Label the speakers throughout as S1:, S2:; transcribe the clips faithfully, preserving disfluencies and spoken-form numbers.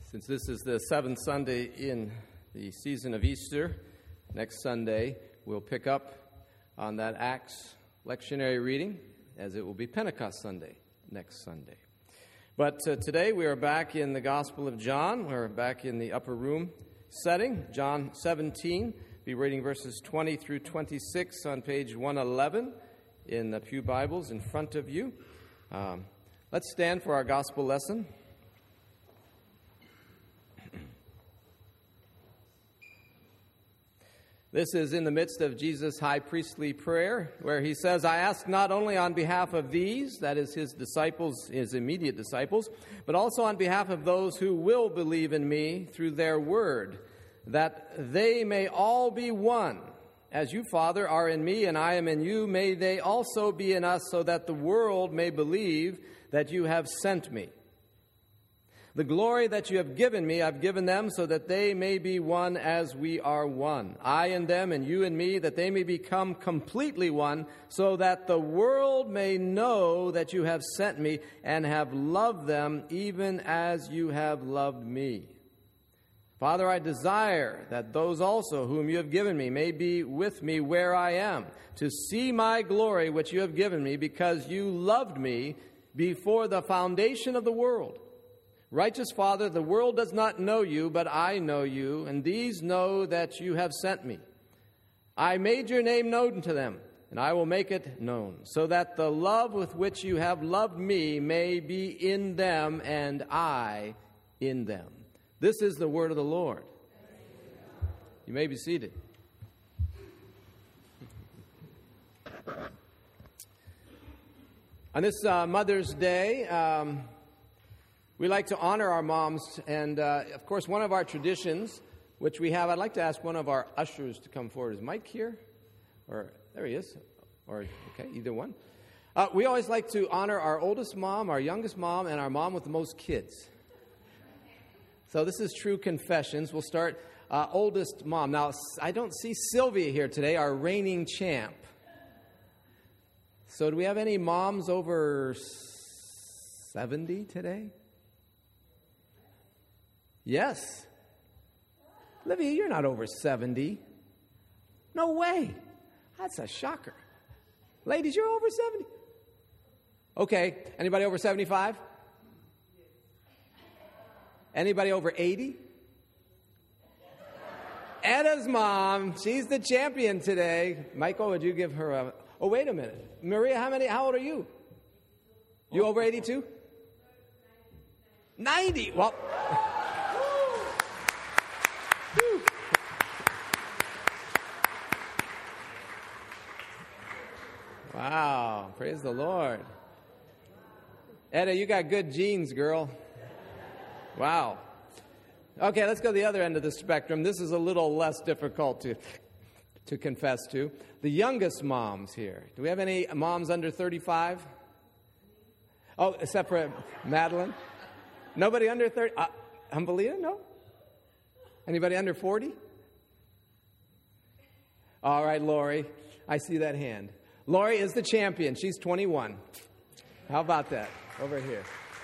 S1: Since this is the seventh Sunday in the season of Easter, next Sunday we'll pick up on that Acts lectionary reading, as it will be Pentecost Sunday next Sunday. But uh, today we are back in the Gospel of John. We're back in the upper room setting, John seventeen. Be reading verses twenty through twenty-six on page one eleven in the Pew Bibles in front of you. Um, let's stand for our Gospel lesson. This is in the midst of Jesus' high priestly prayer, where he says, I ask not only on behalf of these, that is his disciples, his immediate disciples, but also on behalf of those who will believe in me through their word, that they may all be one. As you, Father, are in me and I am in you, may they also be in us, so that the world may believe that you have sent me. The glory that you have given me, I've given them, so that they may be one as we are one. I and them, and you and me, that they may become completely one, so that the world may know that you have sent me and have loved them even as you have loved me. Father, I desire that those also whom you have given me may be with me where I am, to see my glory which you have given me, because you loved me before the foundation of the world. Righteous Father, the world does not know you, but I know you, and these know that you have sent me. I made your name known to them, and I will make it known, so that the love with which you have loved me may be in them, and I in them. This is the word of the Lord. You may be seated. On this uh, Mother's Day, um, we like to honor our moms, and uh, of course, one of our traditions, which we have, I'd like to ask one of our ushers to come forward. Is Mike here? Or, there he is. Or, okay, either one. Uh, we always like to honor our oldest mom, our youngest mom, and our mom with the most kids. So this is true confessions. We'll start uh, oldest mom. Now, I don't see Sylvia here today, our reigning champ. So do we have any moms over seventy today? Yes. Olivia, you're not over seventy. No way. That's a shocker. Ladies, you're over seventy. Okay. Anybody over seventy-five? Anybody over eighty? Edda's mom. She's the champion today. Michael, would you give her a... Oh, wait a minute. Maria, how many? How old are you? You over eighty-two? ninety. Well... Wow, praise the Lord. Edda, you got good genes, girl. Wow. Okay, let's go to the other end of the spectrum. This is a little less difficult to, to confess to. The youngest moms here. Do we have any moms under thirty-five? Oh, except for Madeline? Nobody under thirty? Uh, Humbolita, no? Anybody under forty? All right, Lori, I see that hand. Lori is the champion. She's twenty-one. How about that? Over here.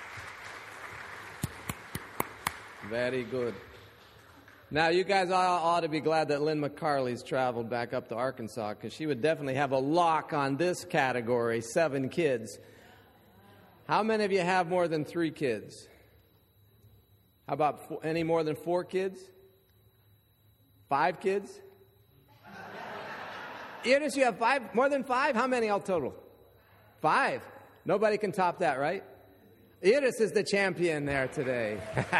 S1: Very good. Now, you guys all ought to be glad that Lynn McCarley's traveled back up to Arkansas, because she would definitely have a lock on this category, seven kids. How many of you have more than three kids? How about four, any more than four kids? Five kids? Eunice, you have five, more than five? How many all total? Five. Nobody can top that, right? Eunice is the champion there today.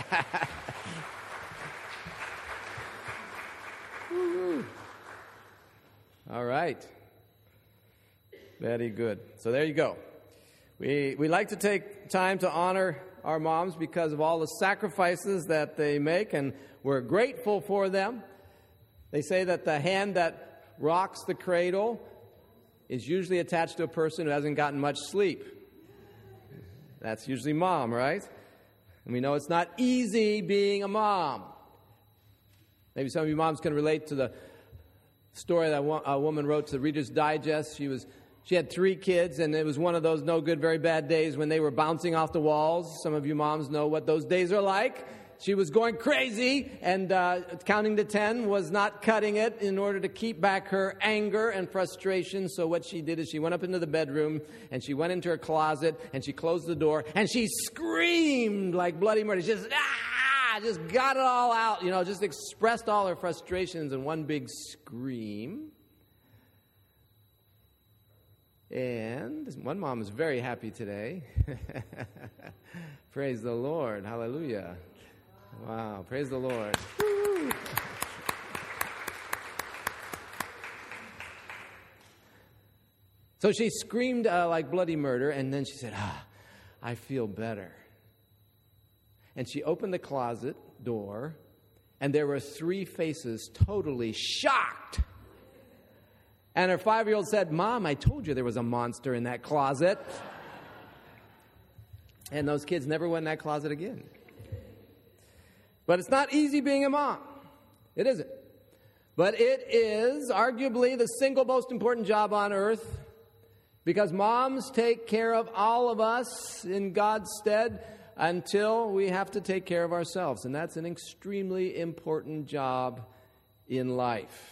S1: All right. Very good. So there you go. We we like to take time to honor our moms because of all the sacrifices that they make, and we're grateful for them. They say that the hand that rocks the cradle is usually attached to a person who hasn't gotten much sleep. That's usually mom, right? And we know it's not easy being a mom. Maybe some of you moms can relate to the story that a woman wrote to the Reader's Digest. She was She had three kids, and it was one of those no good, very bad days when they were bouncing off the walls. Some of you moms know what those days are like. She was going crazy, and uh, counting to ten was not cutting it in order to keep back her anger and frustration. So what she did is she went up into the bedroom, and she went into her closet, and she closed the door, and she screamed like bloody murder. She just, ah, just got it all out, you know, just expressed all her frustrations in one big scream. And one mom is very happy today. Praise the Lord. Hallelujah. Wow. Praise the Lord. Woo. So she screamed uh, like bloody murder, and then she said, ah, I feel better. And she opened the closet door, and there were three faces totally shocked. And her five-year-old said, Mom, I told you there was a monster in that closet. And those kids never went in that closet again. But it's not easy being a mom. It isn't. But it is arguably the single most important job on earth, because moms take care of all of us in God's stead until we have to take care of ourselves. And that's an extremely important job in life.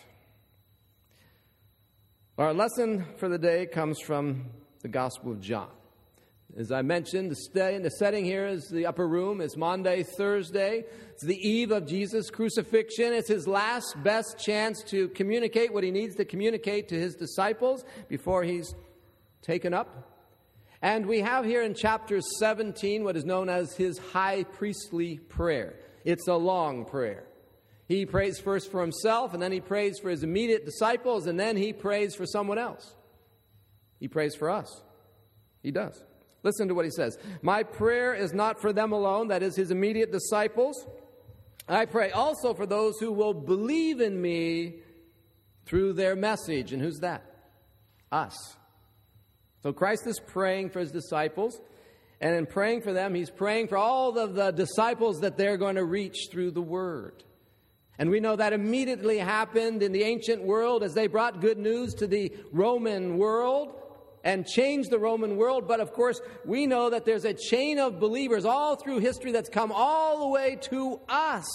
S1: Our lesson for the day comes from the Gospel of John. As I mentioned, the, stay, the setting here is the upper room. It's Maundy Thursday. It's the eve of Jesus' crucifixion. It's his last best chance to communicate what he needs to communicate to his disciples before he's taken up. And we have here in chapter seventeen what is known as his high priestly prayer. It's a long prayer. He prays first for himself, and then he prays for his immediate disciples, and then he prays for someone else. He prays for us. He does. Listen to what he says. My prayer is not for them alone, that is his immediate disciples. I pray also for those who will believe in me through their message. And who's that? Us. So Christ is praying for his disciples, and in praying for them, he's praying for all of the disciples that they're going to reach through the word. And we know that immediately happened in the ancient world as they brought good news to the Roman world and changed the Roman world. But of course, we know that there's a chain of believers all through history that's come all the way to us.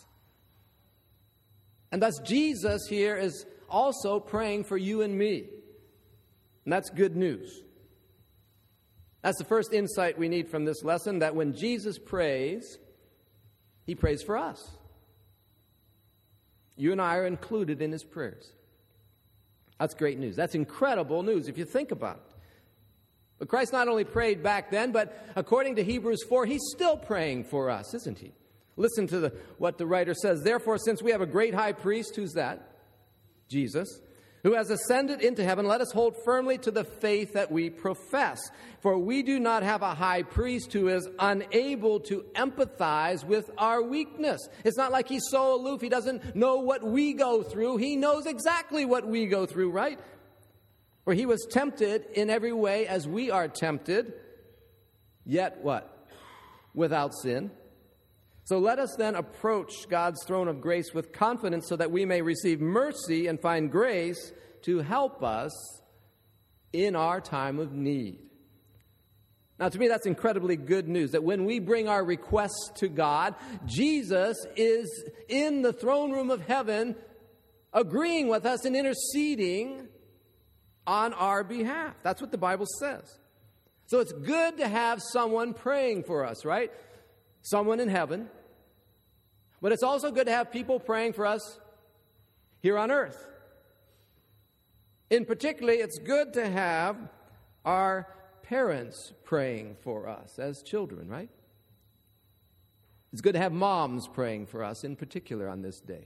S1: And thus Jesus here is also praying for you and me. And that's good news. That's the first insight we need from this lesson, that when Jesus prays, he prays for us. You and I are included in his prayers. That's great news. That's incredible news if you think about it. But Christ not only prayed back then, but according to Hebrews four, he's still praying for us, isn't he? Listen to the, what the writer says. Therefore, since we have a great high priest, who's that? Jesus, who has ascended into heaven, let us hold firmly to the faith that we profess. For we do not have a high priest who is unable to empathize with our weakness. It's not like he's so aloof, he doesn't know what we go through. He knows exactly what we go through, right? For he was tempted in every way as we are tempted, yet what? Without sin. So let us then approach God's throne of grace with confidence so that we may receive mercy and find grace to help us in our time of need. Now, to me, that's incredibly good news, that when we bring our requests to God, Jesus is in the throne room of heaven agreeing with us and interceding on our behalf. That's what the Bible says. So it's good to have someone praying for us, right? Someone in heaven. But it's also good to have people praying for us here on earth. In particular, it's good to have our parents praying for us as children, right? It's good to have moms praying for us in particular on this day.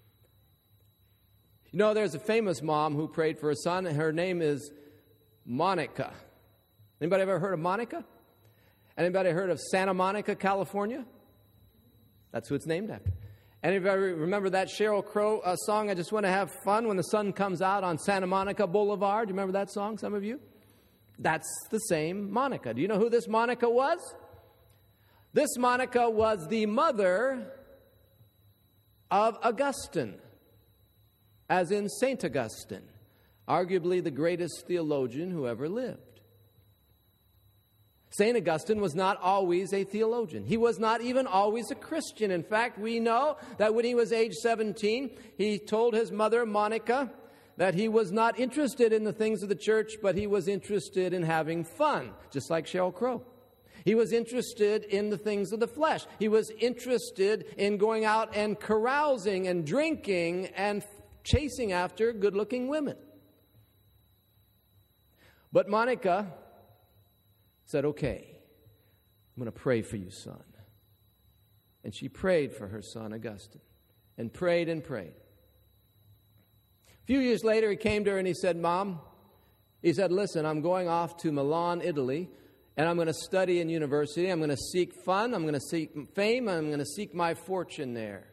S1: You know, there's a famous mom who prayed for her son, and her name is Monica. Anybody ever heard of Monica? Anybody heard of Santa Monica, California? That's who it's named after. Anybody remember that Sheryl Crow uh, song, I Just Want to Have Fun When the Sun Comes Out on Santa Monica Boulevard? Do you remember that song, some of you? That's the same Monica. Do you know who this Monica was? This Monica was the mother of Augustine, as in Saint Augustine, arguably the greatest theologian who ever lived. Saint Augustine was not always a theologian. He was not even always a Christian. In fact, we know that when he was age seventeen, he told his mother, Monica, that he was not interested in the things of the church, but he was interested in having fun, just like Sheryl Crow. He was interested in the things of the flesh. He was interested in going out and carousing and drinking and chasing after good-looking women. But Monica said, okay, I'm going to pray for you, son. And she prayed for her son, Augustine, and prayed and prayed. A few years later, he came to her and he said, Mom, he said, listen, I'm going off to Milan, Italy, and I'm going to study in university. I'm going to seek fun. I'm going to seek fame. I'm going to seek my fortune there.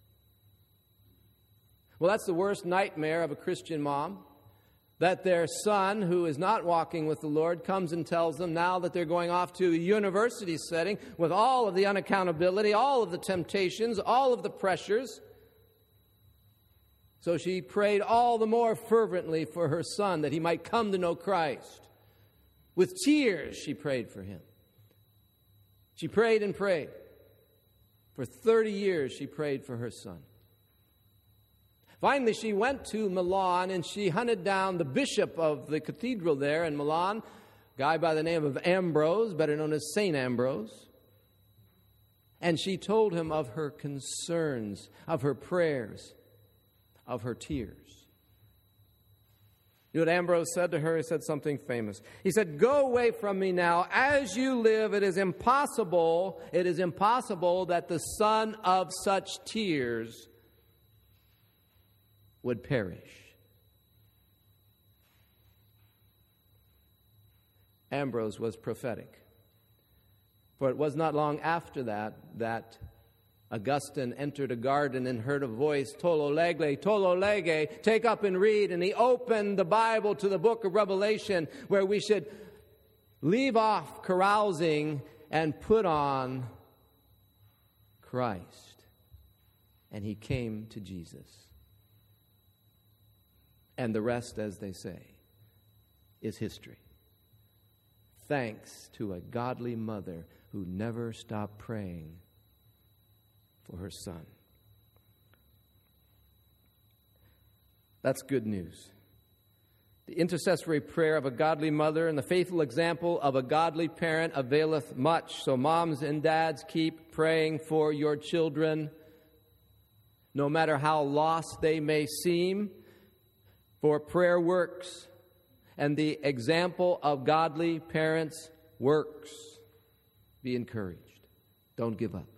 S1: Well, that's the worst nightmare of a Christian mom, that their son, who is not walking with the Lord, comes and tells them now that they're going off to a university setting with all of the unaccountability, all of the temptations, all of the pressures. So she prayed all the more fervently for her son that he might come to know Christ. With tears, she prayed for him. She prayed and prayed. For thirty years, she prayed for her son. Finally, she went to Milan and she hunted down the bishop of the cathedral there in Milan, a guy by the name of Ambrose, better known as Saint Ambrose. And she told him of her concerns, of her prayers, of her tears. You know what Ambrose said to her? He said something famous. He said, go away from me now. As you live, it is impossible, it is impossible that the son of such tears would perish. Ambrose was prophetic. For it was not long after that that Augustine entered a garden and heard a voice, Tolo lege, tolo lege, take up and read. And he opened the Bible to the book of Revelation, where we should leave off carousing and put on Christ. And he came to Jesus. And the rest, as they say, is history. Thanks to a godly mother who never stopped praying for her son. That's good news. The intercessory prayer of a godly mother and the faithful example of a godly parent availeth much. So moms and dads, keep praying for your children, no matter how lost they may seem, for prayer works, and the example of godly parents works. Be encouraged. Don't give up.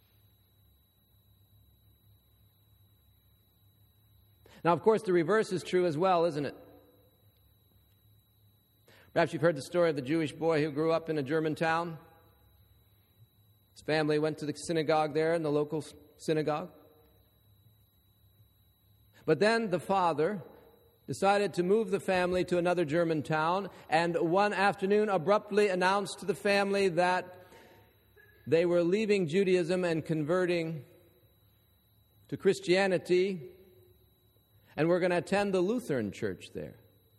S1: Now, of course, the reverse is true as well, isn't it? Perhaps you've heard the story of the Jewish boy who grew up in a German town. His family went to the synagogue there, in the local synagogue. But then the father decided to move the family to another German town, and one afternoon abruptly announced to the family that they were leaving Judaism and converting to Christianity, and we're going to attend the Lutheran church there.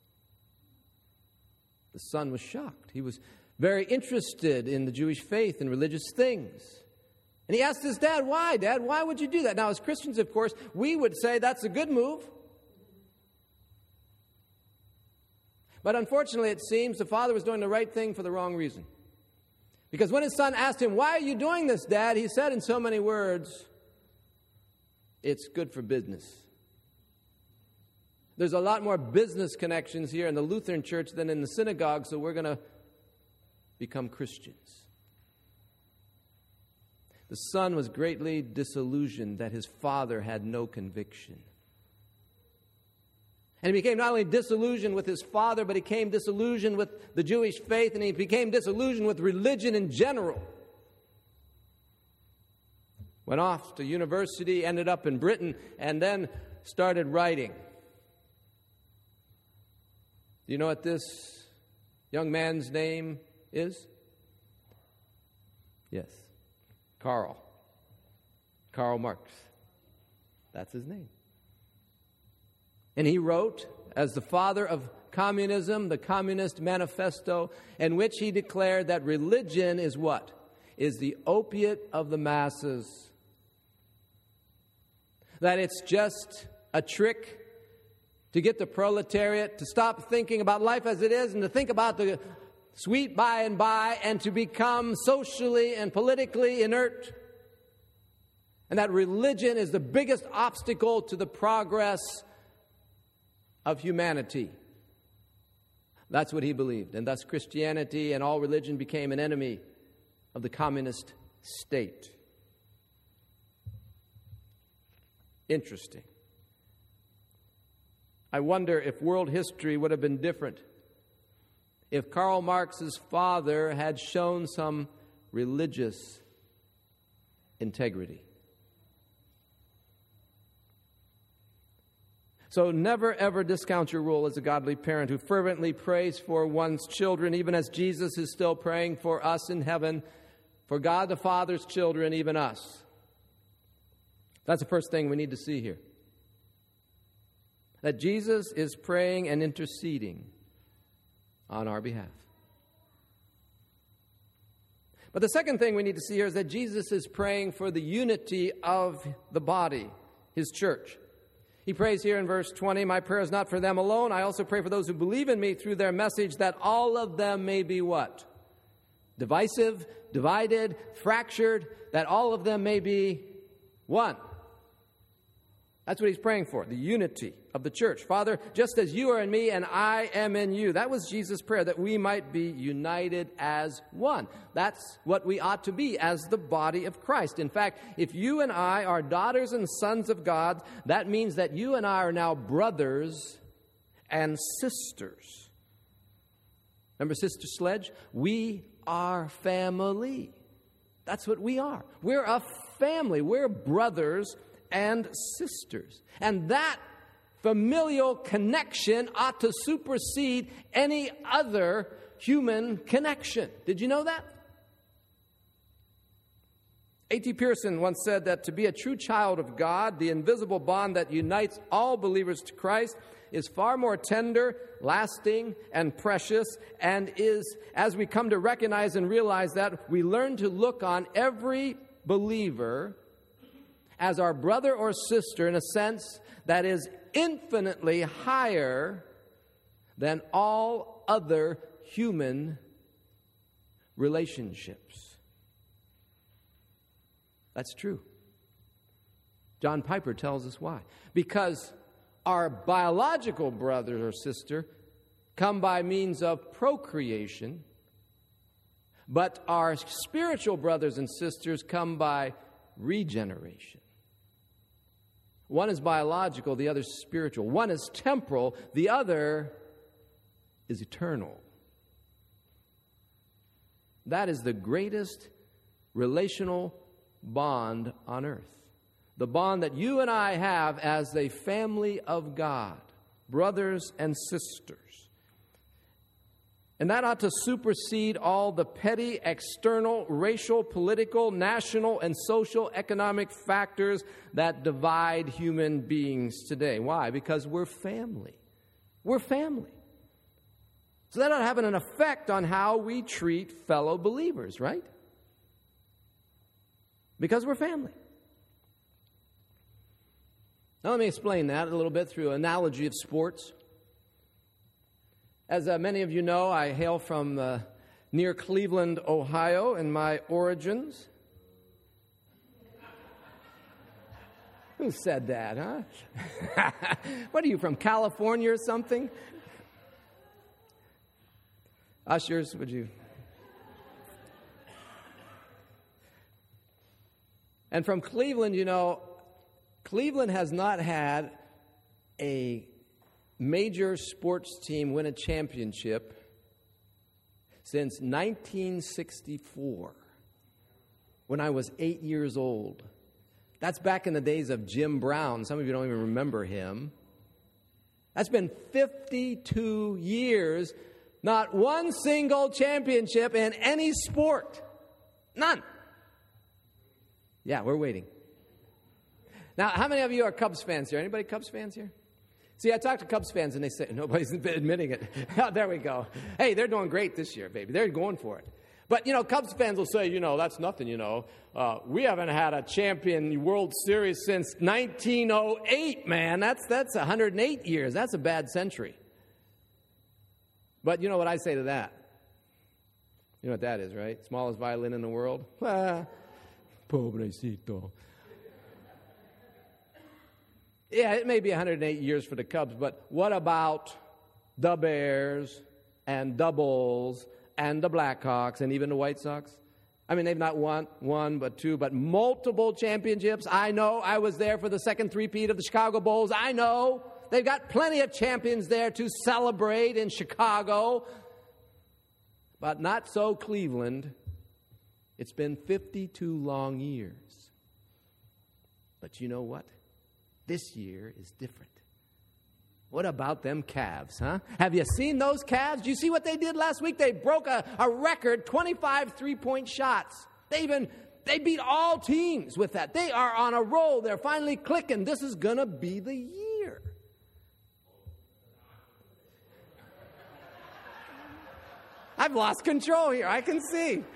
S1: The son was shocked. He was very interested in the Jewish faith and religious things. And he asked his dad, why, Dad? Why would you do that? Now, as Christians, of course, we would say that's a good move. But unfortunately, it seems the father was doing the right thing for the wrong reason. Because when his son asked him, why are you doing this, Dad? He said in so many words, it's good for business. There's a lot more business connections here in the Lutheran church than in the synagogue, so we're going to become Christians. The son was greatly disillusioned that his father had no conviction. And he became not only disillusioned with his father, but he became disillusioned with the Jewish faith, and he became disillusioned with religion in general. Went off to university, ended up in Britain, and then started writing. Do you know what this young man's name is? Yes. Karl. Karl Marx. That's his name. And he wrote, as the father of communism, the Communist Manifesto, in which he declared that religion is what? Is the opiate of the masses. That it's just a trick to get the proletariat to stop thinking about life as it is and to think about the sweet by and by and to become socially and politically inert. And that religion is the biggest obstacle to the progress of humanity. That's what he believed. And thus Christianity and all religion became an enemy of the communist state. Interesting. I wonder if world history would have been different if Karl Marx's father had shown some religious integrity. So never, ever discount your role as a godly parent who fervently prays for one's children, even as Jesus is still praying for us in heaven, for God the Father's children, even us. That's the first thing we need to see here. That Jesus is praying and interceding on our behalf. But the second thing we need to see here is that Jesus is praying for the unity of the body, his church. He prays here in verse twenty, "My prayer is not for them alone. I also pray for those who believe in me through their message, that all of them may be" what? Divisive, divided, fractured, that all of them may be one. That's what he's praying for, the unity of the church. Father, just as you are in me and I am in you. That was Jesus' prayer, that we might be united as one. That's what we ought to be as the body of Christ. In fact, if you and I are daughters and sons of God, that means that you and I are now brothers and sisters. Remember Sister Sledge? We are family. That's what we are. We're a family. We're brothers and sisters. And that familial connection ought to supersede any other human connection. Did you know that? A T Pearson once said that to be a true child of God, the invisible bond that unites all believers to Christ is far more tender, lasting, and precious, and is, as we come to recognize and realize that, we learn to look on every believer as our brother or sister in a sense that is infinitely higher than all other human relationships. That's true. John Piper tells us why. Because our biological brother or sister come by means of procreation, but our spiritual brothers and sisters come by regeneration. One is biological, the other is spiritual. One is temporal, the other is eternal. That is the greatest relational bond on earth. The bond that you and I have as the family of God, brothers and sisters. And that ought to supersede all the petty, external, racial, political, national, and social economic factors that divide human beings today. Why? Because we're family. We're family. So that ought to have an effect on how we treat fellow believers, right? Because we're family. Now let me explain that a little bit through an analogy of sports. As uh, many of you know, I hail from uh, near Cleveland, Ohio, in my origins. Who said that, huh? What are you, from California or something? Ushers, would you? And from Cleveland, you know, Cleveland has not had a major sports team win a championship since nineteen sixty-four, when I was eight years old. That's back in the days of Jim Brown. Some of you don't even remember him. That's been fifty-two years, not one single championship in any sport. None. Yeah, we're waiting. Now, how many of you are Cubs fans here? Anybody Cubs fans here? See, I talk to Cubs fans, and they say, nobody's admitting it. Oh, there we go. Hey, they're doing great this year, baby. They're going for it. But, you know, Cubs fans will say, you know, that's nothing, you know. Uh, we haven't had a champion World Series since nineteen oh eight, man. That's, that's one hundred eight years. That's a bad century. But you know what I say to that? You know what that is, right? Smallest violin in the world. Ah, pobrecito. Yeah, it may be one hundred eight years for the Cubs, but what about the Bears and the Bulls and the Blackhawks and even the White Sox? I mean, they've not won one, but two, but multiple championships. I know. I was there for the second three-peat of the Chicago Bulls. I know. They've got plenty of champions there to celebrate in Chicago. But not so Cleveland. It's been fifty-two long years. But you know what? This year is different. What about them Cavs, huh? Have you seen those Cavs? Do you see what they did last week? They broke a, a record, twenty-five three-point shots. They even, they beat all teams with that. They are on a roll. They're finally clicking. This is going to be the year. I've lost control here. I can see.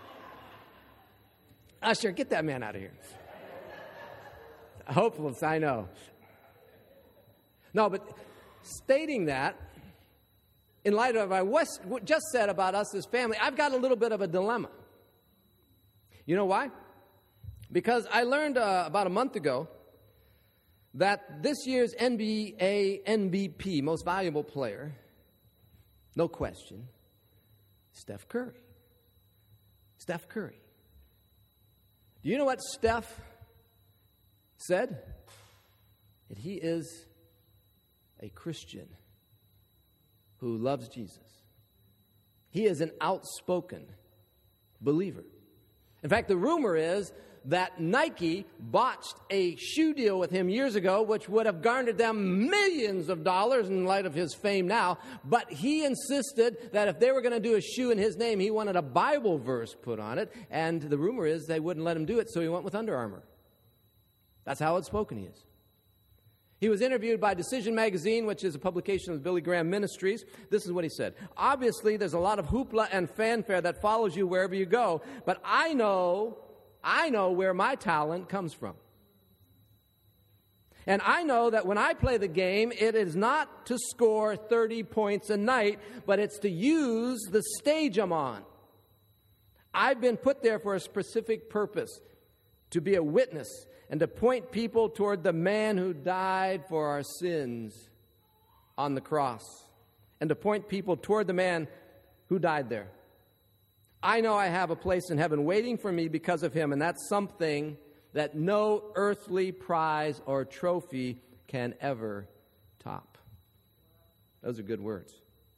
S1: Usher, get that man out of here. Hopeless, I know. No, but stating that, in light of what I just said about us as family, I've got a little bit of a dilemma. You know why? Because I learned uh, about a month ago that this year's N B A M V P, most valuable player, no question, Steph Curry. Steph Curry. Do you know what Steph said? That he is a Christian who loves Jesus. He is an outspoken believer. In fact, the rumor is that Nike botched a shoe deal with him years ago, which would have garnered them millions of dollars in light of his fame now. But he insisted that if they were going to do a shoe in his name, he wanted a Bible verse put on it. And the rumor is they wouldn't let him do it, so he went with Under Armour. That's how outspoken he is. He was interviewed by Decision Magazine, which is a publication of Billy Graham Ministries. This is what he said. Obviously, there's a lot of hoopla and fanfare that follows you wherever you go, but I know, I know where my talent comes from. And I know that when I play the game, it is not to score thirty points a night, but it's to use the stage I'm on. I've been put there for a specific purpose, to be a witness and to point people toward the man who died for our sins on the cross, and to point people toward the man who died there. I know I have a place in heaven waiting for me because of him, and that's something that no earthly prize or trophy can ever top. Those are good words.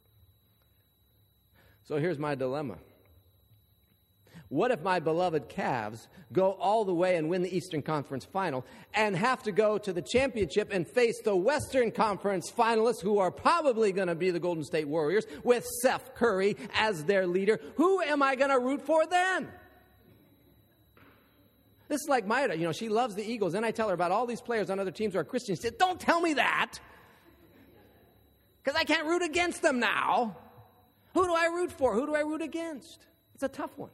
S1: So here's my dilemma. What if my beloved Cavs go all the way and win the Eastern Conference Final and have to go to the championship and face the Western Conference finalists, who are probably going to be the Golden State Warriors, with Steph Curry as their leader? Who am I going to root for then? This is like Maida. You know, she loves the Eagles. Then I tell her about all these players on other teams who are Christians. She said, don't tell me that, because I can't root against them now. Who do I root for? Who do I root against? It's a tough one.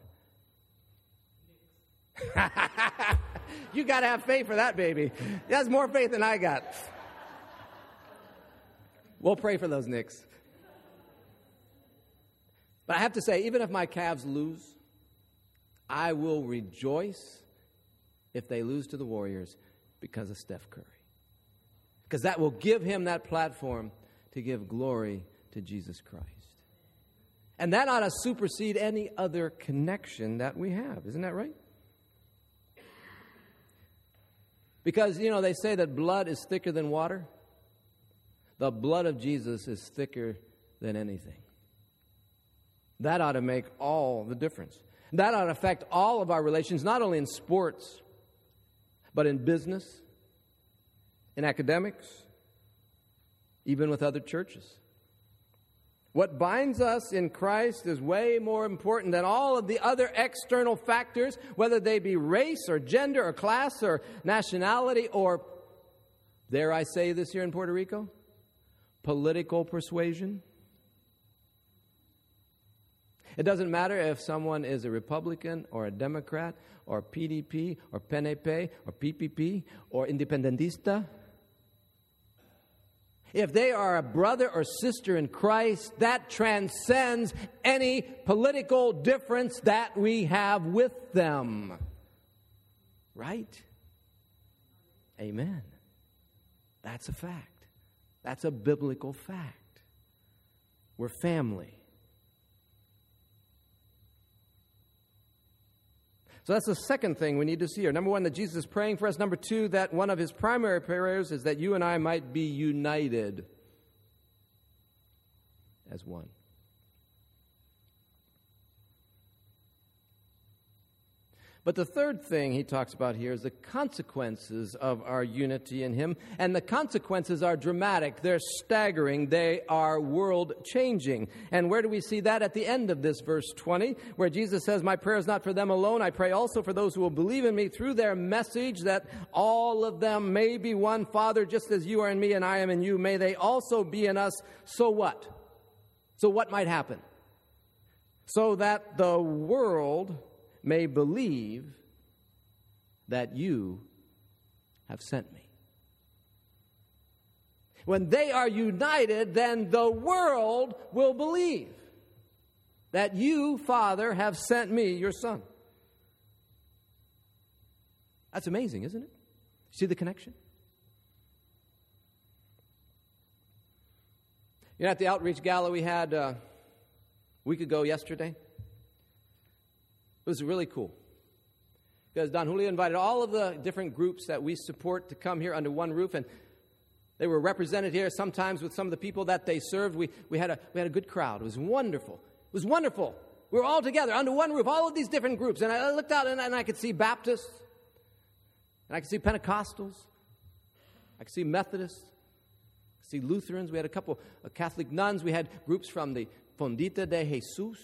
S1: You got to have faith for that, baby. That's more faith than I got. We'll pray for those Knicks. But I have to say, even if my Cavs lose, I will rejoice if they lose to the Warriors because of Steph Curry. Because that will give him that platform to give glory to Jesus Christ. And that ought to supersede any other connection that we have. Isn't that right? Because, you know, they say that blood is thicker than water. The blood of Jesus is thicker than anything. That ought to make all the difference. That ought to affect all of our relations, not only in sports, but in business, in academics, even with other churches. What binds us in Christ is way more important than all of the other external factors, whether they be race or gender or class or nationality or, dare I say this here in Puerto Rico, political persuasion. It doesn't matter if someone is a Republican or a Democrat or P D P or P N P or P P P or Independentista. If they are a brother or sister in Christ, that transcends any political difference that we have with them. Right? Amen. That's a fact. That's a biblical fact. We're family. So that's the second thing we need to see here. Number one, that Jesus is praying for us. Number two, that one of his primary prayers is that you and I might be united as one. But the third thing he talks about here is the consequences of our unity in him. And the consequences are dramatic. They're staggering. They are world-changing. And where do we see that? At the end of this verse twenty, where Jesus says, my prayer is not for them alone. I pray also for those who will believe in me through their message, that all of them may be one. Father, just as you are in me and I am in you, may they also be in us. So what? So what might happen? So that the world may believe that you have sent me. When they are united, then the world will believe that you, Father, have sent me, your Son. That's amazing, isn't it? See the connection? You know, at the Outreach Gala we had uh, a week ago yesterday, it was really cool, because Don Julio invited all of the different groups that we support to come here under one roof, and they were represented here sometimes with some of the people that they served. We, we, had a, we had a good crowd. It was wonderful. It was wonderful. We were all together under one roof, all of these different groups. And I looked out and, and I could see Baptists, and I could see Pentecostals, I could see Methodists, I could see Lutherans. We had a couple of Catholic nuns. We had groups from the Fondita de Jesus.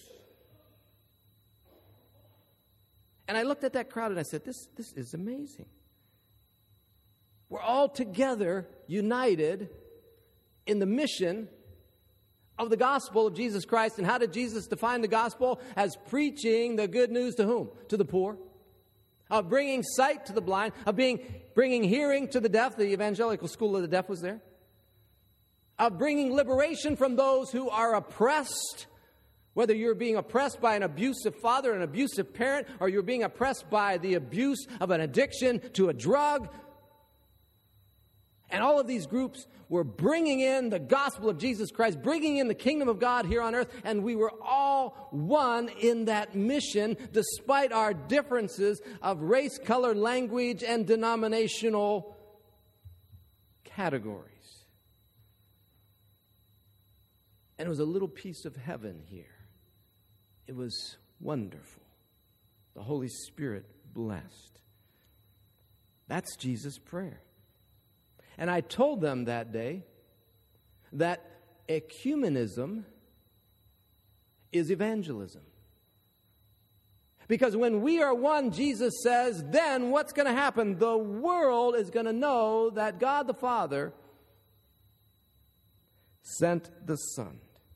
S1: And I looked at that crowd and I said, this, this is amazing. We're all together, united in the mission of the gospel of Jesus Christ. And how did Jesus define the gospel? As preaching the good news to whom? To the poor. Of bringing sight to the blind. Of being, bringing hearing to the deaf. The Evangelical School of the Deaf was there. Of bringing liberation from those who are oppressed. Whether you're being oppressed by an abusive father, an abusive parent, or you're being oppressed by the abuse of an addiction to a drug. And all of these groups were bringing in the gospel of Jesus Christ, bringing in the kingdom of God here on earth, and we were all one in that mission, despite our differences of race, color, language, and denominational categories. And it was a little piece of heaven here. It was wonderful. The Holy Spirit blessed. That's Jesus' prayer. And I told them that day that ecumenism is evangelism. Because when we are one, Jesus says, then what's going to happen? The world is going to know that God the Father sent the Son.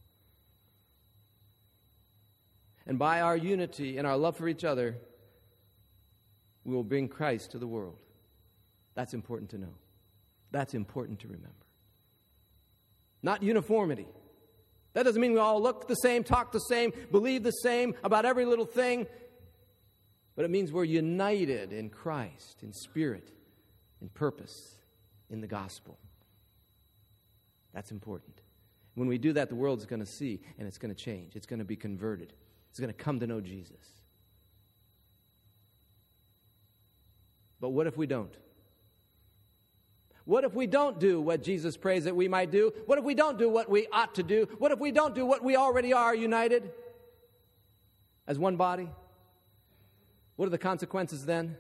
S1: And by our unity and our love for each other, we will bring Christ to the world. That's important to know. That's important to remember. Not uniformity. That doesn't mean we all look the same, talk the same, believe the same about every little thing. But it means we're united in Christ, in spirit, in purpose, in the gospel. That's important. When we do that, the world's going to see, and it's going to change. It's going to be converted. It's going to come to know Jesus. But what if we don't? What if we don't do what Jesus prays that we might do? What if we don't do what we ought to do? What if we don't do what we already are, united as one body? What are the consequences then?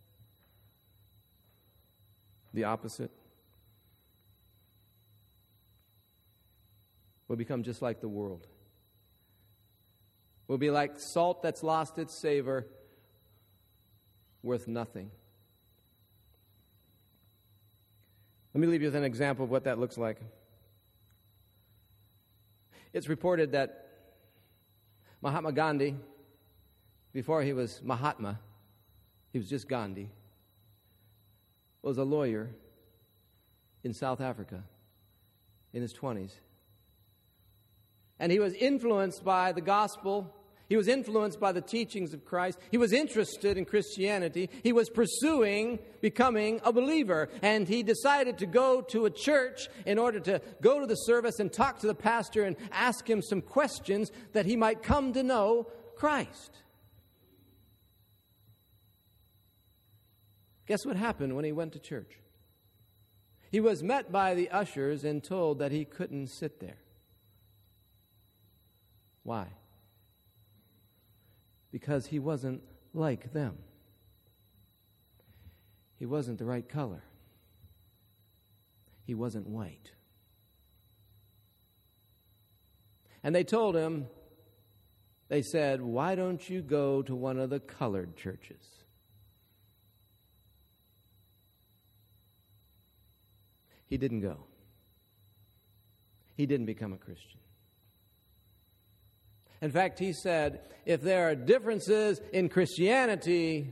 S1: The opposite. We'll become just like the world. We'll be like salt that's lost its savor, worth nothing. Let me leave you with an example of what that looks like. It's reported that Mahatma Gandhi, before he was Mahatma, he was just Gandhi, was a lawyer in South Africa in his twenties. And he was influenced by the gospel. He was influenced by the teachings of Christ. He was interested in Christianity. He was pursuing becoming a believer. And he decided to go to a church in order to go to the service and talk to the pastor and ask him some questions that he might come to know Christ. Guess what happened when he went to church? He was met by the ushers and told that he couldn't sit there. Why? Because he wasn't like them. He wasn't the right color. He wasn't white. And they told him, they said, why don't you go to one of the colored churches? He didn't go. He didn't become a Christian. In fact, he said, if there are differences in Christianity,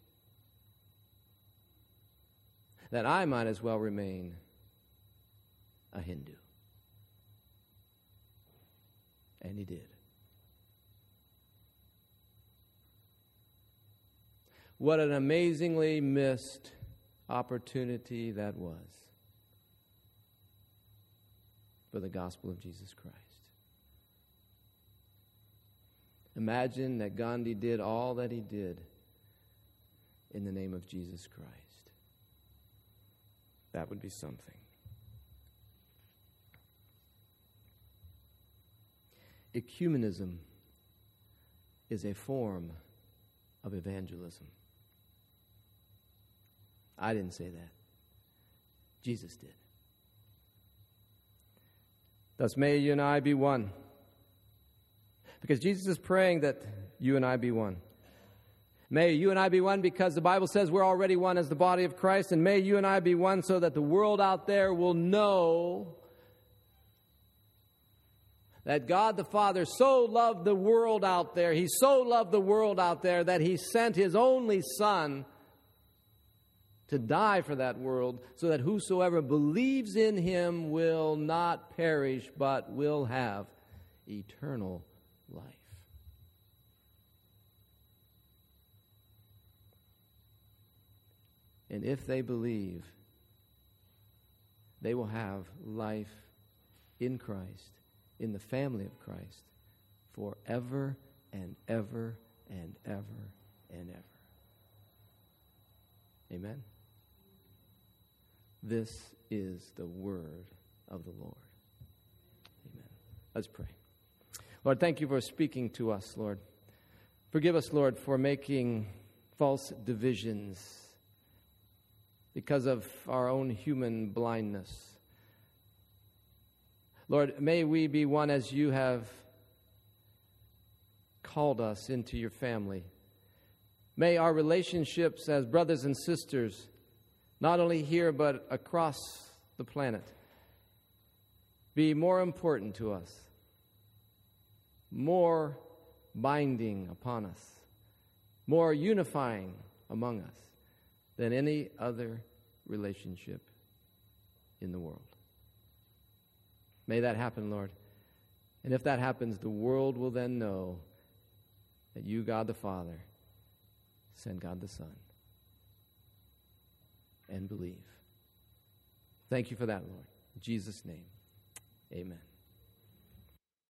S1: then I might as well remain a Hindu. And he did. What an amazingly missed opportunity that was for the gospel of Jesus Christ. Imagine that Gandhi did all that he did in the name of Jesus Christ. That would be something. Ecumenism is a form of evangelism. I didn't say that. Jesus did. Thus may you and I be one. Because Jesus is praying that you and I be one. May you and I be one because the Bible says we're already one as the body of Christ. And may you and I be one so that the world out there will know that God the Father so loved the world out there. He so loved the world out there that He sent His only Son to die for that world so that whosoever believes in Him will not perish but will have eternal life. And if they believe, they will have life in Christ, in the family of Christ, forever and ever and ever and ever. Amen? This is the word of the Lord. Amen. Let's pray. Lord, thank you for speaking to us, Lord. Forgive us, Lord, for making false divisions because of our own human blindness. Lord, may we be one as you have called us into your family. May our relationships as brothers and sisters, not only here but across the planet, be more important to us, more binding upon us, more unifying among us than any other relationship in the world. May that happen, Lord. And if that happens, the world will then know that you, God the Father, sent God the Son, and believe. Thank you for that, Lord. In Jesus' name, amen.